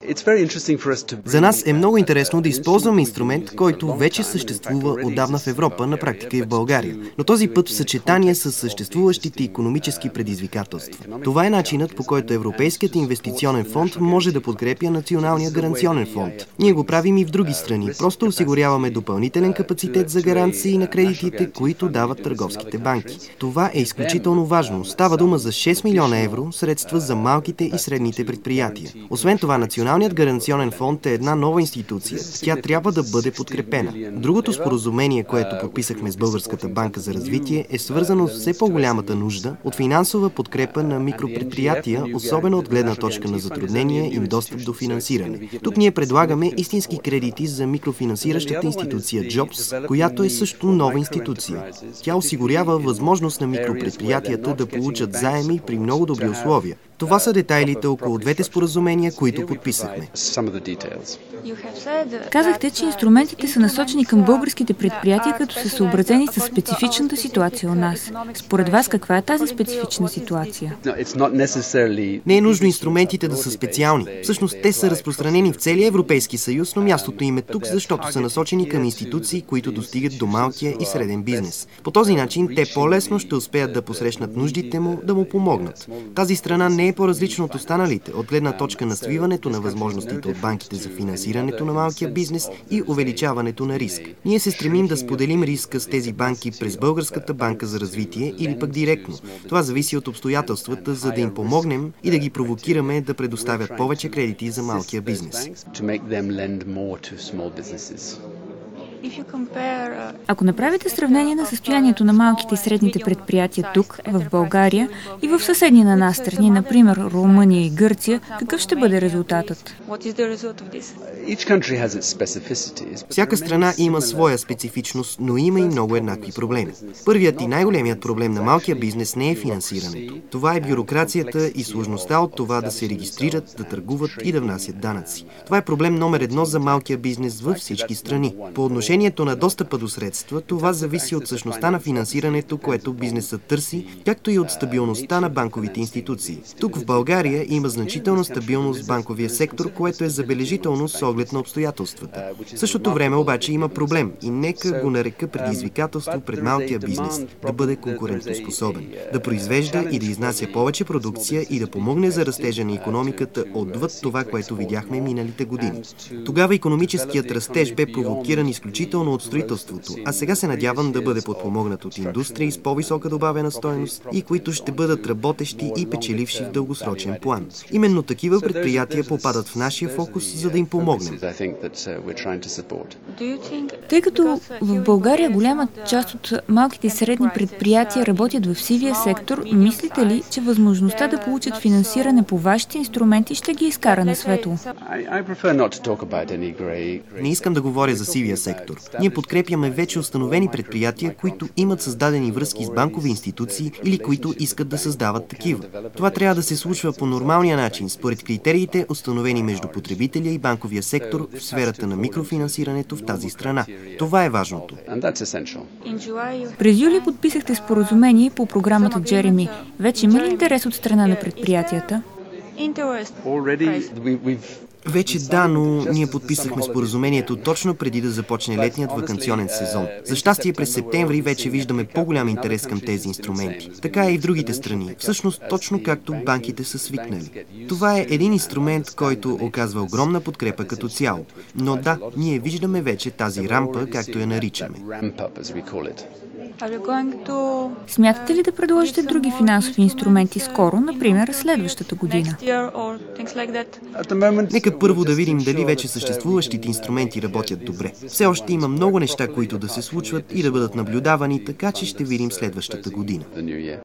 За нас е много интересно да използваме инструмент, който вече съществува отдавна в Европа, на практика и в България, но този път в съчетание с съществуващите икономически предизвикателства. Това е начинът, по който Европейският инвестиционен фонд може да подкрепя Националния гаранционен фонд. Ние го правим и в други страни, просто осигуряваме допълнителен капацитет за гаранции на кредитите, които дават търговските банки. Това е изключително важно. Става дума за 6 милиона евро средства за малките и средните предприятия. Освен това, Националният гаранционен фонд е една нова институция. Тя трябва да бъде подкрепена. Другото споразумение, което подписахме с Българската банка за развитие, е свързано с все по-голямата нужда от финансова подкрепа на микропредприятия, особено от гледна точка на затруднения им достъп до финансиране. Тук ние предлагаме истински кредити за микрофинансиращата институция Jobs, която е също нова институция. Тя осигурява възможност на микропредприятията да получат заеми при много добри условия. Това са детайлите около двете споразумения, които подписахме. Казахте, че инструментите са насочени към българските предприятия, като са съобразени с специфичната ситуация у нас. Според вас, каква е тази специфична ситуация? Не е нужно инструментите да са специални. Всъщност те са разпространени в целия Европейски съюз, но мястото им е тук, защото са насочени към институции, които достигат до малкия и среден бизнес. По този начин те по-лесно ще успеят да посрещнат нуждите му, да му помогнат. Тази страна не е по-различно от останалите, от гледна точка на свиването на възможностите от банките за финансирането на малкия бизнес и увеличаването на риск. Ние се стремим да споделим риска с тези банки през Българската банка за развитие или пък директно. Това зависи от обстоятелствата, за да им помогнем и да ги провокираме да предоставят повече кредити за малкия бизнес. Ако направите сравнение на състоянието на малките и средните предприятия тук, в България и в съседни на нас страни, например Румъния и Гърция, какъв ще бъде резултатът? Всяка страна има своя специфичност, но има и много еднакви проблеми. Първият и най-големият проблем на малкия бизнес не е финансирането. Това е бюрокрацията и сложността от това да се регистрират, да търгуват и да внасят данъци. Това е проблем номер едно за малкия бизнес във всички страни. По отношението на достъпа до средства, това зависи от същността на финансирането, което бизнесът търси, както и от стабилността на банковите институции. Тук в България има значителна стабилност в банковия сектор, което е забележително с оглед на обстоятелствата. В същото време обаче има проблем и нека го нарека предизвикателство пред малкия бизнес да бъде конкурентоспособен, да произвежда и да изнася повече продукция и да помогне за растежа на икономиката отвъд това, което видяхме миналите години. Тогава икономическият растеж бе провокиран изключително от строителството, а сега се надявам да бъде подпомогнат от индустрии с по-висока добавена стойност и които ще бъдат работещи и печеливши в дългосрочен план. Именно такива предприятия попадат в нашия фокус, за да им помогнем. Тъй като в България голяма част от малките и средни предприятия работят в сивия сектор, мислите ли, че възможността да получат финансиране по вашите инструменти ще ги изкара на светло? Не искам да говоря за сивия сектор. Ние подкрепяме вече установени предприятия, които имат създадени връзки с банкови институции или които искат да създават такива. Това трябва да се случва по нормалния начин, според критериите, установени между потребителя и банковия сектор в сферата на микрофинансирането в тази страна. Това е важното. През юли подписахте споразумение по програмата Джереми. Вече има ли интерес от страна на предприятията? Вече да, но ние подписахме споразумението точно преди да започне летният ваканционен сезон. За щастие през септември вече виждаме по-голям интерес към тези инструменти. Така е и в другите страни. Всъщност точно както банките са свикнали. Това е един инструмент, който оказва огромна подкрепа като цяло. Но да, ние виждаме вече тази рампа, както я наричаме. Смятате ли да предложите други финансови инструменти скоро, например следващата година? Нека първо да видим дали вече съществуващите инструменти работят добре. Все още има много неща, които да се случват и да бъдат наблюдавани, така че ще видим следващата година.